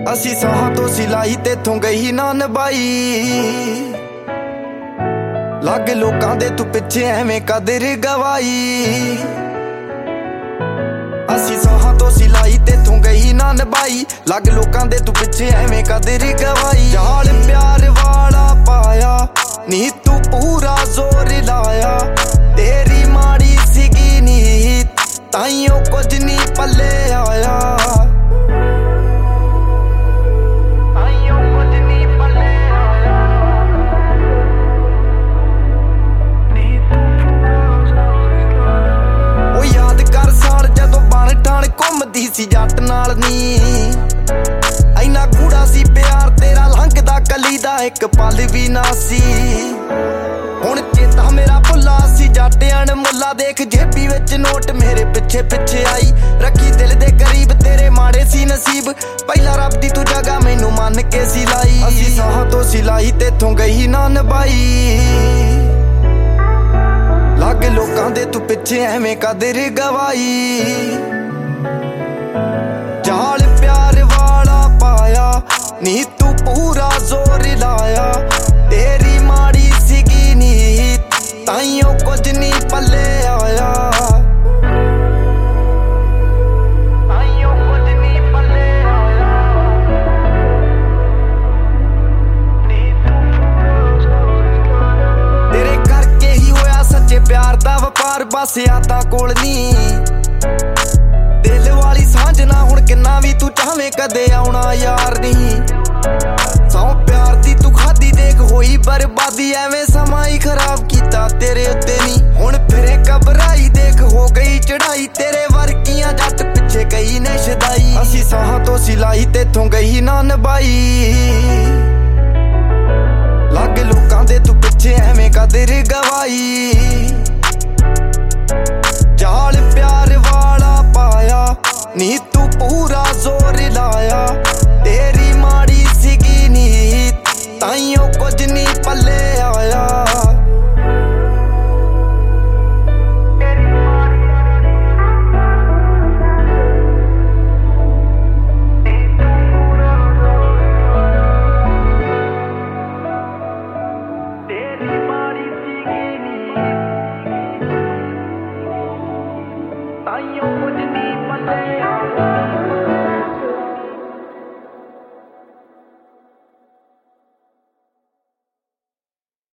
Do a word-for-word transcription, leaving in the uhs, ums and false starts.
ਅਸੀਂ ਸਾਹਾਂ ਤੋਂ ਸਿਲਾਈ ਤੇਥੋਂ ਗਈ ਨਾ ਨਿਭਾਈ। ਲੱਗ ਲੋਕਾਂ ਦੇ ਤੂੰ ਪਿੱਛੇ ਐਵੇਂ ਕਦਰ ਗਵਾਈ। ਅਸੀਂ ਸਾਹਾਂ ਤੋਂ ਸਿਲਾਈ ਤੇਥੋਂ ਗਈ ਨਾ ਨਿਭਾਈ। ਲੱਗ ਲੋਕਾਂ ਦੇ ਤੂੰ ਪਿੱਛੇ ਐਵੇਂ ਕਦਰ ਗਵਾਈ। ਜਾਲ ਪਿਆਰ ਵਾਲਾ ਪਾਇਆ ਨੀ ਤੂੰ ਪੂਰਾ ਜ਼ੋਰ ਲਾਇਆ। ਤੇਰੀ ਮਾੜੀ ਸੀਗੀ ਨੀ ਤਾਈਓ ਕੁਝ ਨੀ ਪੱਲੇ ਆਇਆ। ਘੁੰਮਦੀ ਸੀ ਜੱਟ ਨਾਲ ਨੀ ਇੰਨਾ ਗੂੜਾ ਸੀ ਪਿਆਰ ਤੇਰਾ, ਲੰਘਦਾ ਕਲੀ ਦਾ ਇੱਕ ਪਲ ਵੀ ਨਾ ਸੀ। ਹੁਣ ਚੇਤਾ ਮੇਰਾ ਭੁੱਲਾ ਸੀ ਜੱਟ ਅਣਮੁੱਲਾ। ਦੇਖ ਜੇਬੀ ਵਿੱਚ ਨੋਟ ਮੇਰੇ ਪਿੱਛੇ ਪਿੱਛੇ ਆਈ। ਰੱਖੀ ਦਿਲ ਦੇ ਕਰੀਬ ਤੇਰੇ ਮਾੜੇ ਸੀ ਨਸੀਬ। ਪਹਿਲਾਂ ਰੱਬ ਦੀ ਤੂੰ ਜਗ੍ਹਾ ਮੈਨੂੰ ਮੰਨ ਕੇ ਸੀ ਲਾਈ। ਅਸੀਂ ਸਾਹਾਂ ਤੋਂ ਸਿਲਾਈ ਤੇਥੋਂ ਗਈ ਨਾ ਨਿਭਾਈ। ਲੱਗ ਲੋਕਾਂ ਦੇ ਤੂੰ ਪਿੱਛੇ ਐਵੇਂ ਕਦਰ ਗਵਾਈ। ਜਾਲ ਪਿਆਰ ਵਾਲਾ ਪਾਇਆ ਨੀ ਤੂੰ ਪੂਰਾ ਜ਼ੋਰ ਲਾਇਆ। ਤੇਰੀ ਮਾੜੀ ਸੀਗੀ ਨੀ ਤਾਈਓ ਕੁਝ ਨੀ ਪੱਲੇ ਆਇਆ। ਤਾਈਓ ਕੁਝ ਨੀ ਪੱਲੇ ਆਇਆ। ਨੀ ਤੂੰ ਤੇਰੇ ਕਰਕੇ ਹੀ ਹੋਇਆ ਸੱਚੇ ਪਿਆਰ ਦਾ ਵਪਾਰ। ਬਸ ਯਾਦਾਂ ਕੋਲ ਨੀ ਦਿਲ ਵਾਲੀ ਸਾਂਝ ਨਾ ਹੁਣ ਕਿੰਨਾ ਵੀ ਤੂੰ ਚਾਹਵੇਂ ਕਦੇ ਆਉਣਾ ਯਾਰ ਨਹੀਂ। ਸੌ ਪਿਆਰ ਦੀ ਤੂੰ ਖਾਦੀ ਦੇਖ ਹੋਈ ਬਰਬਾਦੀ। ਐਵੇਂ ਸਮਾਂ ਹੀ ਖਰਾਬ ਕੀਤਾ ਤੇਰੇ ਉੱਤੇ ਨੀ। ਹੁਣ ਫਿਰੇ ਘਬਰਾਈ ਦੇਖ ਹੋ ਗਈ ਚੜਾਈ। ਤੇਰੇ ਵਰਗੀਆਂ ਜੱਟ ਪਿੱਛੇ ਗਈ ਨੇ ਸ਼ਦਾਈ। ਅਸੀਂ ਸਾਹਾਂ ਤੋਂ ਸਿਲਾਈ ਤੇਥੋਂ ਗਈ ਨਾ ਨਿਭਾਈ। ਲੱਗ ਲੋਕਾਂ ਦੇ ਤੂੰ ਪਿੱਛੇ ਐਵੇਂ ਕਦਰ ਗਵਾਈ। ਜਾਲ ਪਿਆਰ ਵਾਲਾ ਪਾਇਆ ਨੀ